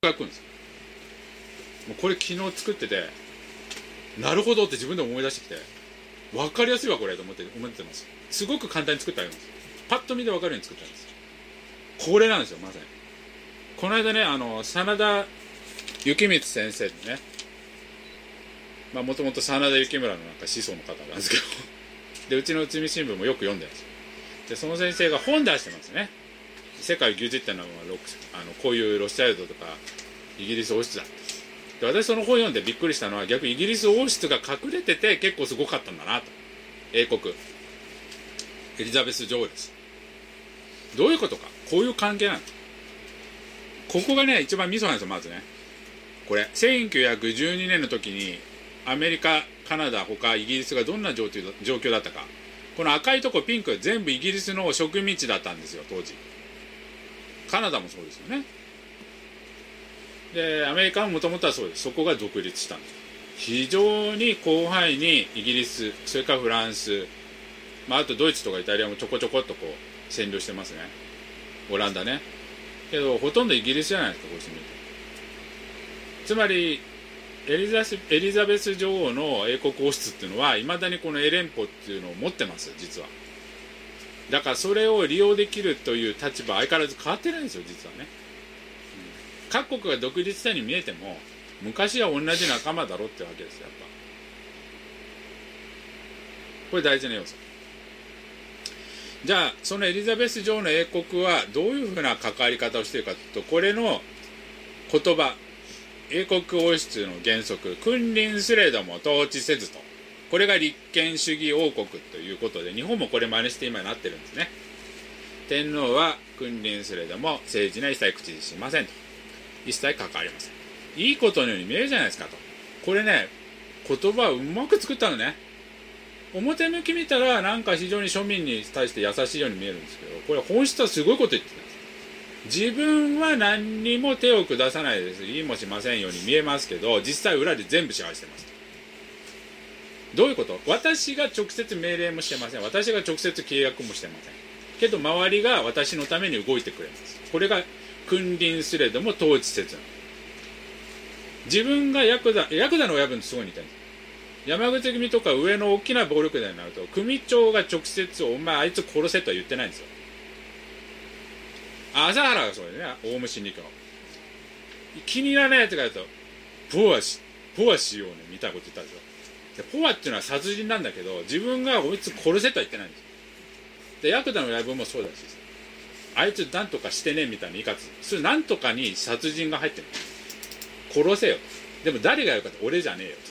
回来るんですよ。もうこれ昨日作ってて、なるほどって自分でも思い出してきて、分かりやすいわこれと思ってます。すごく簡単に作ってあります。パッと見て分かるように作ってあるんです。これなんですよ、まさに。この間ね、真田幸光先生でね、もともと真田幸村のなんか子孫の方なんですけどで、うちの内海新聞もよく読んでるんですよ。で、その先生が本出してますね。世界牛耳ってのはこういうロスチャイルドとかイギリス王室だ。で、私その本読んでびっくりしたのは、逆にイギリス王室が隠れてて結構すごかったんだなと。英国エリザベス女王です。どういうことか、こういう関係なんです。ここがね一番ミソなんですよ。まずね、これ1912年の時にアメリカ、カナダ、他イギリスがどんな状況だったか。この赤いとこピンク全部イギリスの植民地だったんですよ当時。カナダもそうですよね。で、アメリカももともとはそうです。そこが独立したんです。非常に広範囲にイギリス、それからフランス、あとドイツとかイタリアもちょこちょこっとこう占領してますね。オランダね。けどほとんどイギリスじゃないですか、こうしてみると。つまりエリザベス女王の英国王室っていうのはいまだにこのエレンポっていうのを持ってます、実は。だからそれを利用できるという立場は相変わらず変わってないんですよ、実はね。各国が独立したように見えても昔は同じ仲間だろってわけですよ、やっぱ。これ大事な要素。じゃあそのエリザベス女王の英国はどういうふうな関わり方をしているかというと、これの言葉、英国王室の原則、君臨すれども統治せずと、これが立憲主義王国ということで、日本もこれ真似して今なってるんですね。天皇は君臨すれども政治には一切口にしませんと、一切関わりません。いいことのように見えるじゃないですかと。これね、言葉をうまく作ったのね。表向き見たらなんか非常に庶民に対して優しいように見えるんですけど、これ本質はすごいこと言ってたんです。自分は何にも手を下さないです、言いもしませんように見えますけど、実際裏で全部支配してます。どういうこと？私が直接命令もしてません。私が直接契約もしてませんけど、周りが私のために動いてくれます。これが君臨すれども統治せず。自分がヤクザの親分とすごい似てるんです。山口組とか上の大きな暴力団になると、組長が直接お前あいつ殺せとは言ってないんですよ。朝原がそうですね、オウム真理教。気に入らないやつがやるとポアしようねみたいなこと言ったんですよ。でポアっていうのは殺人なんだけど、自分がこいつ殺せとは言ってないんですよ。でヤクザの親分もそうだし、あいつなんとかしてねみたいな言い方、それなんとかに殺人が入ってる。殺せよ。でも誰がやるかって俺じゃねえよ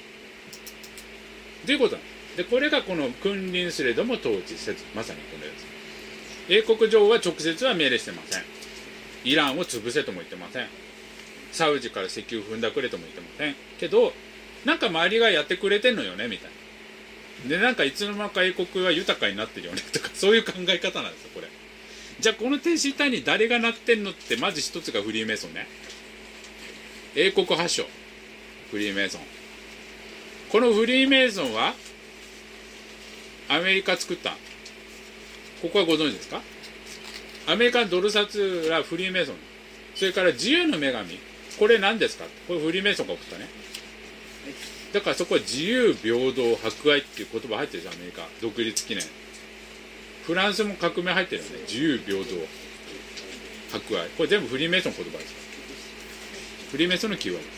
ということなんです。でこれがこの君臨すれども統治せず、まさにこれです。英国女王は直接は命令してません。イランを潰せとも言ってません。サウジから石油踏んだくれとも言ってませんけど、なんか周りがやってくれてんのよねみたいな。でなんかいつの間にか英国は豊かになってるよねとか、そういう考え方なんですよこれ。じゃあこの天使体に誰がなってんのって、まず一つがフリーメイソンね。英国発祥フリーメイソン。このフリーメイソンはアメリカ作った。ここはご存知ですか？アメリカンドル札はフリーメイソン。それから自由の女神、これ何ですか？これフリーメイソンが送ったね。だからそこは自由平等博愛っていう言葉入ってるじゃん、アメリカ独立記念。フランスも革命入ってるよね。自由平等博愛、これ全部フリーメイソンの言葉です。フリーメイソンのキーワード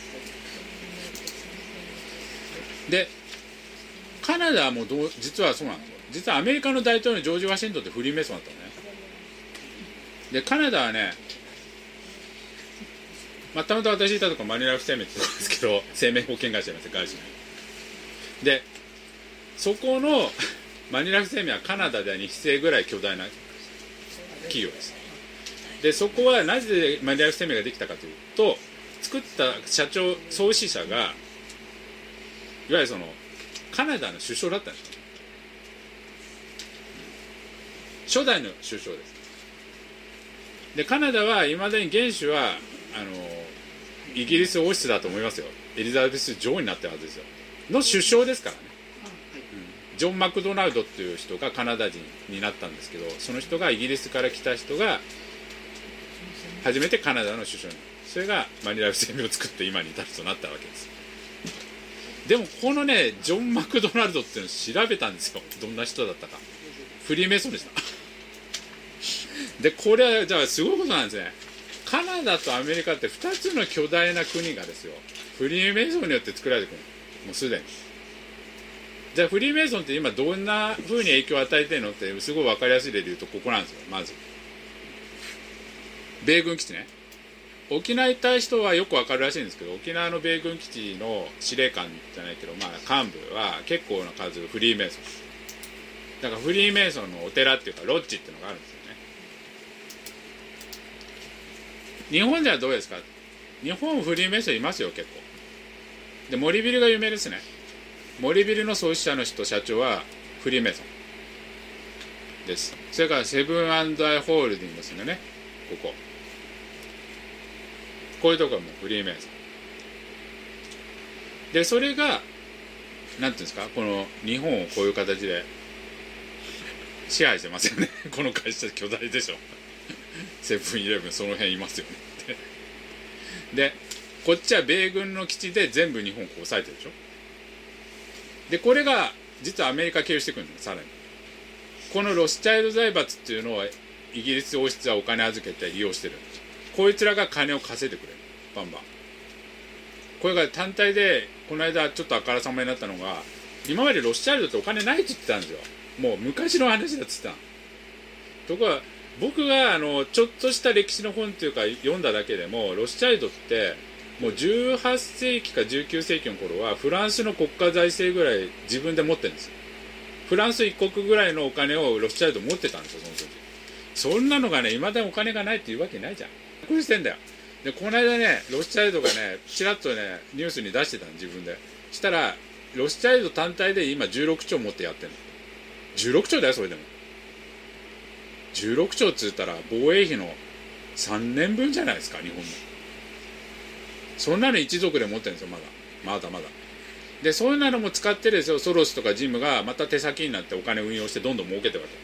で、カナダも実はそうなんですよ。実はアメリカの大統領ジョージ・ワシントンってフリーメイソンだったのね。でカナダはね、たまたま私いたとこマニラフ生命ってとこですけど、生命保険会社なんですよ、外資の。でそこのマニラフ生命はカナダでは2期生ぐらい巨大な企業です。でそこはなぜマニラフ生命ができたかというと、作った社長創始者がいわゆるそのカナダの首相だったんですよ。初代の首相です。でカナダはいまだに元首はイギリス王室だと思いますよ。エリザベス女王になってるはずですよの首相ですからね。ジョン・マクドナルドっていう人がカナダ人になったんですけど、その人がイギリスから来た人が初めてカナダの首相になる。それがマニラ声明を作って今に至るとなったわけです。でもこのねジョン・マクドナルドっていうのを調べたんですよ。どんな人だったか。フリーメイソンでしたでこれはじゃあすごいことなんですね。カナダとアメリカって2つの巨大な国がですよ、フリーメイソンによって作られてくる。もうすでに。じゃあフリーメイソンって今どんな風に影響を与えてるのってすごい分かりやすい例で言うとここなんですよ。まず米軍基地ね。沖縄行った人はよく分かるらしいんですけど、沖縄の米軍基地の司令官じゃないけど、まあ幹部は結構な数フリーメイソンだから、フリーメイソンのお寺っていうかロッジっていうのがあるんですよね。日本ではどうですか。日本フリーメイソンいますよ結構で。森ビルが有名ですね。森ビルの創始者の人、社長はフリーメイソンです。それからセブン&アイ・ホールディングスのね、こういうところもフリーメイソンで、それがなんていうんですか、この日本をこういう形で支配してますよねこの会社巨大でしょセブンイレブンその辺いますよねでこっちは米軍の基地で全部日本を抑えてるでしょ。でこれが実はアメリカ経由してくるんです。さらにこのロスチャイルド財閥っていうのをイギリス王室はお金預けて利用してるんです。こいつらが金を稼いでくれる。バンバン。これが単体でこの間ちょっとあからさまになったのが、今までロスチャイルドってお金ないって言ってたんですよ。もう昔の話だっつってた。ところが僕がちょっとした歴史の本っていうか読んだだけでも、ロスチャイルドってもう18世紀か19世紀の頃はフランスの国家財政ぐらい自分で持ってるんですよ。フランス一国ぐらいのお金をロスチャイルド持ってたんですよ、その時。そんなのがね、未だにお金がないっていうわけないじゃん。これしてんだよ。でこの間ね、ロスチャイルドがねちらっとねニュースに出してたの、自分で。したらロスチャイルド単体で今16兆持ってやってるの。16兆だよ。それでも16兆っつったら防衛費の3年分じゃないですか、日本の。そんなの一族で持ってるんですよ、まだで、そういうのも使ってですよ、ソロスとかジムがまた手先になってお金運用してどんどん儲けてるわけ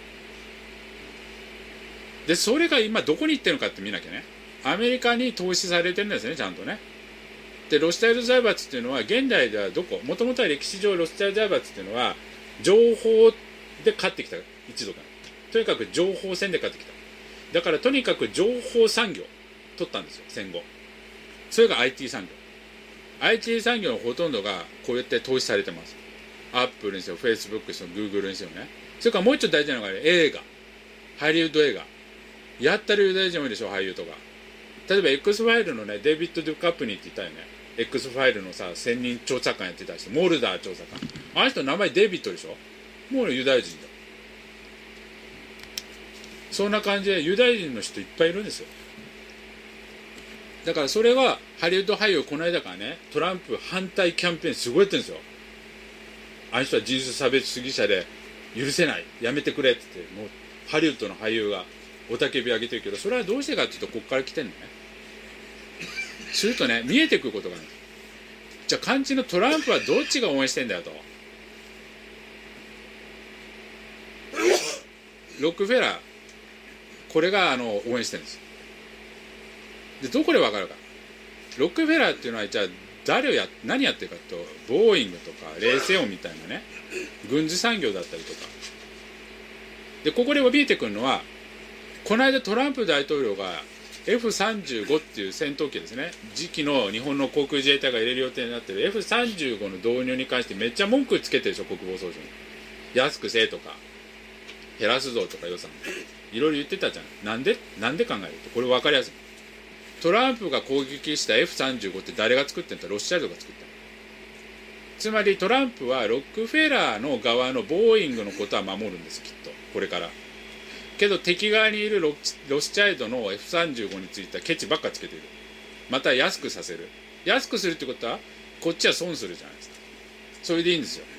で、それが今どこに行ってるのかって見なきゃね。アメリカに投資されてるんですね、ちゃんとね。でロスチャイルド財閥っていうのは現代ではもともとは歴史上ロスチャイルド財閥っていうのは情報で勝ってきた一族なの。とにかく情報戦で勝ってきた。だからとにかく情報産業取ったんですよ、戦後。それが IT 産業。IT 産業のほとんどがこうやって投資されてます。アップルにせよ、フェイスブックにせよ、グーグルにせよね。それからもう一つ大事なのが、ね、映画、ハリウッド映画やったらユダヤ人もいるでしょ、俳優とか。例えば X ファイルのね、デイビッド・デュカプニーって言ったよね。X ファイルのさ、専任調査官やってた人、モルダー調査官。あの人名前デイビッドでしょ。もうユダヤ人だ。そんな感じでユダヤ人の人いっぱいいるんですよ。だからそれはハリウッド俳優、この間からね、トランプ反対キャンペーンすごいやってるんですよ。あの人は人種差別主義者で許せない、やめてくれって言って、もうハリウッドの俳優が雄たけび上げてるけど、それはどうしてかっていうと、ここから来てるのね。するとね、見えてくることがある。じゃあ肝心のトランプはどっちが応援してんだよと。ロックフェラー、これが応援してるんです。でどこで分かるか。ロックフェラーっていうのはじゃあ何やってるかと、ボーイングとかレーセオンみたいなね、軍事産業だったりとかで、ここで見えてくるのは、この間トランプ大統領が F35 っていう戦闘機ですね、次期の日本の航空自衛隊が入れる予定になってる F35 の導入に関してめっちゃ文句つけてるでしょ、国防総省に。安くせえとか減らすぞとか予算いろいろ言ってたじゃん。なんで考えると、これ分かりやすい。トランプが攻撃した F35 って誰が作ってんだ。ロスチャイルドが作った。つまりトランプはロックフェラーの側のボーイングのことは守るんです、きっとこれから。けど敵側にいるロスチャイルドの F35 についてはケチばっかつけている。また安くさせる。安くするってことはこっちは損するじゃないですか。それでいいんですよ。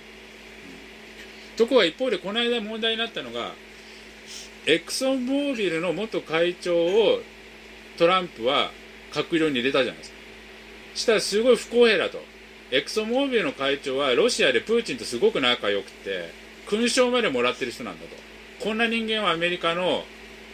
ところが一方でこの間問題になったのが、エクソンモービルの元会長をトランプは閣僚に入れたじゃないですか。したらすごい不公平だと。エクソンモービルの会長はロシアでプーチンとすごく仲良くて勲章までもらってる人なんだと。こんな人間はアメリカの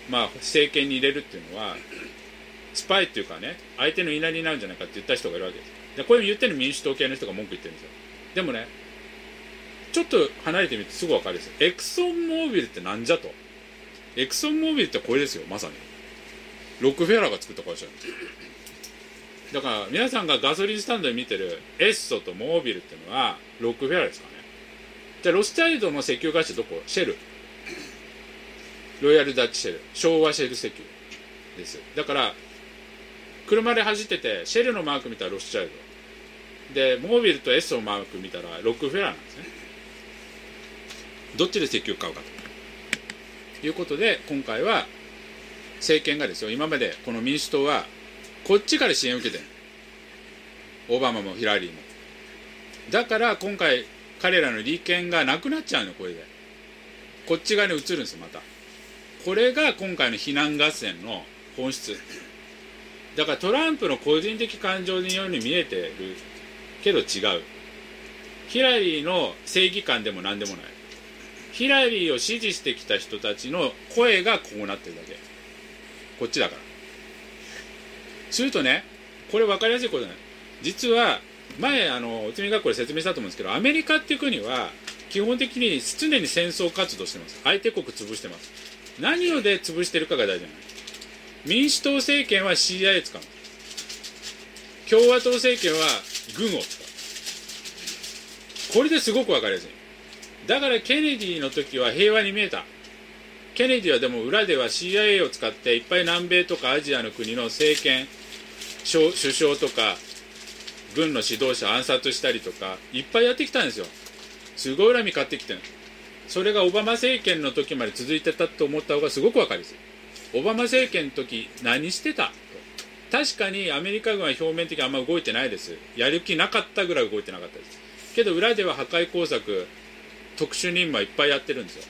政権に入れるっていうのはスパイっていうかね、相手の言いなりになるんじゃないかって言った人がいるわけです。でこれ言ってるの民主党系の人が文句言ってるんですよ。でもね、ちょっと離れてみるとすぐ分かるんですよ。エクソンモービルってなんじゃと。エクソンモービルってこれですよ、まさにロックフェラーが作った会社なんですよ。だから皆さんがガソリンスタンドで見てるエッソとモービルっていうのはロックフェラーですかね。じゃあロスチャイルドの石油会社どこ？シェル、ロイヤルダッチシェル、昭和シェル石油です。だから車で走っててシェルのマーク見たらロスチャイルドで、モービルとエッソのマーク見たらロックフェラーなんですね。どっちで石油買うかということで、今回は政権がですよ、今までこの民主党はこっちから支援を受けてる、オバマもヒラリーも。だから今回彼らの利権がなくなっちゃうの。これでこっち側に移るんですよ、また。これが今回の非難合戦の本質だから。トランプの個人的感情のように見えてるけど違う。ヒラリーの正義感でも何でもない。ヒラリーを支持してきた人たちの声がこうなってるだけ。こっちだから。するとね、これ分かりやすいことね。実は前おつみ学校で説明したと思うんですけど、アメリカっていう国は基本的に常に戦争活動してます。相手国潰してます。何をで潰してるかが大事なの。民主党政権は CIA 使う。共和党政権は軍を使う。これですごく分かりやすい。だからケネディの時は平和に見えた。ケネディはでも裏では CIA を使っていっぱい南米とかアジアの国の政権、首相とか軍の指導者を暗殺したりとかいっぱいやってきたんですよ。すごい恨み買ってきてる。それがオバマ政権の時まで続いてたと思った方がすごく分かりやすい。オバマ政権の時何してたと。確かにアメリカ軍は表面的にあんま動いてないです。やる気なかったぐらい動いてなかったです。けど裏では破壊工作、特殊任務はいっぱいやってるんですよ。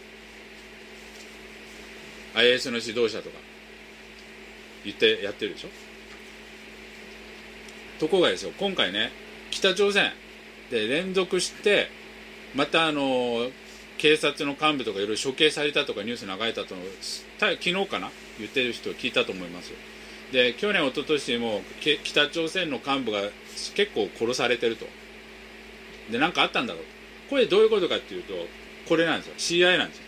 IS の指導者とか言ってやってるでしょ。ところがですよ、今回ね、北朝鮮で連続してまた警察の幹部とかいろいろ処刑されたとかニュース流れたと昨日かな言ってる人聞いたと思いますよ。で去年一昨年も北朝鮮の幹部が結構殺されてると。で何かあったんだろう。これどういうことかっていうと、これなんですよ、 CIA なんですよ。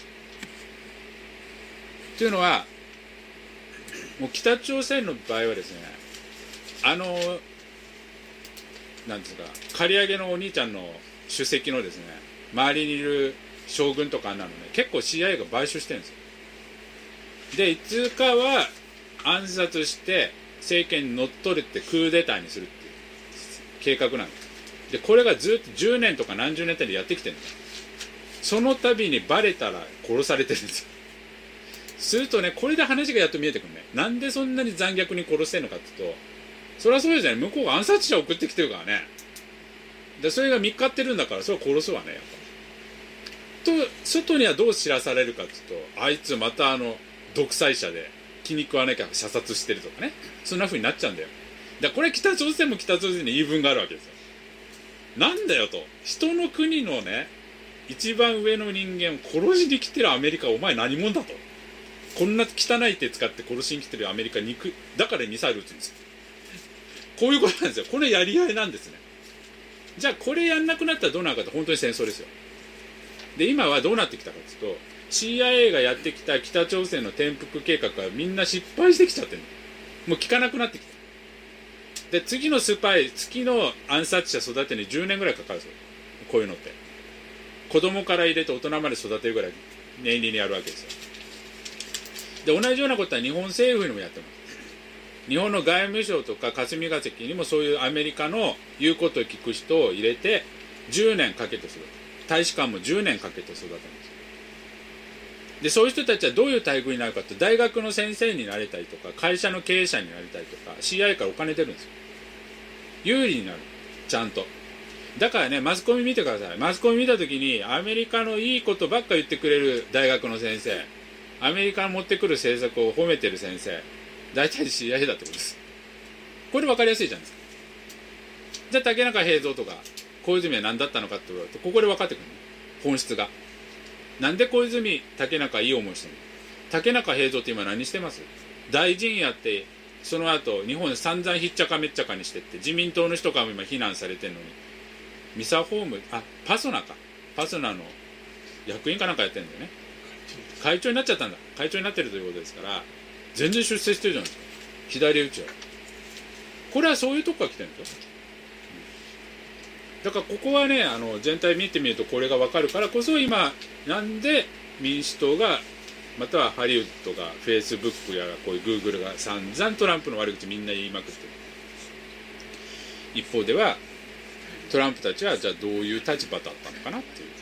というのはもう北朝鮮の場合はですね、なんですか、刈り上げのお兄ちゃんの主席のですね周りにいる将軍とかなのね、結構 CIA が買収してるんですよ。でいつかは暗殺して政権に乗っ取るってクーデターにするっていう計画なんです。でこれがずっと10年とか何十年単位でやってきてるんです。その度にバレたら殺されてるんですよ。するとね、これで話がやっと見えてくるね。なんでそんなに残虐に殺してるのかっていうと、そりゃそうじゃない、向こうが暗殺者を送ってきてるからね。でそれが見っかってるんだから、それは殺すわね、やっぱ。と外にはどう知らされるかっていうと、あいつまた独裁者で気に食わなきゃ射殺してるとかね、そんな風になっちゃうんだよ。だからこれ北朝鮮も北朝鮮に言い分があるわけですよ。なんだよと、人の国のね一番上の人間を殺しに来てるアメリカ、お前何者だと。こんな汚い手使って殺しに来てるアメリカにだからミサイル撃つんですよ。こういうことなんですよ。これやり合いなんですね。じゃあこれやんなくなったらどうなるかって、本当に戦争ですよ。で今はどうなってきたかというと、 CIA がやってきた北朝鮮の転覆計画はみんな失敗してきちゃってる。もう効かなくなってきた。で次のスパイ、次の暗殺者育てに10年ぐらいかかるんですよ。こういうのって子供から入れて大人まで育てるぐらい念入りにやるわけですよ。で同じようなことは日本政府にもやってます。日本の外務省とか霞が関にもそういうアメリカの言うことを聞く人を入れて10年かけて育てる。大使館も10年かけて育てるんです。でそういう人たちはどういう待遇になるかって、大学の先生になれたりとか会社の経営者になりたりとか CIA からお金出るんですよ。有利になる、ちゃんと。だからね、マスコミ見てください。マスコミ見たときにアメリカのいいことばっか言ってくれる大学の先生、アメリカの持ってくる政策を褒めてる先生、大体 CIA だってことです。これ分かりやすいじゃないですか。じゃあ竹中平蔵とか小泉は何だったのかって言われると、ここで分かってくるの、本質が。なんで小泉竹中いい思いしてるの。 竹中平蔵って今何してます？大臣やって、その後日本で散々ひっちゃかめっちゃかにしてって、自民党の人からも今非難されてるのに、ミサホーム、パソナの役員かなんかやってるんだよね。会長になっちゃったんだ。会長になってるということですから、全然出世してるじゃないですか。左打ちはこれはそういうとこから来てるんですよ。だからここはね、全体見てみるとこれが分かるからこそ、今なんで民主党が、またはハリウッドが、フェイスブックやこういうグーグルが散々トランプの悪口みんな言いまくってる。一方ではトランプたちはじゃあどういう立場だったのかなっていう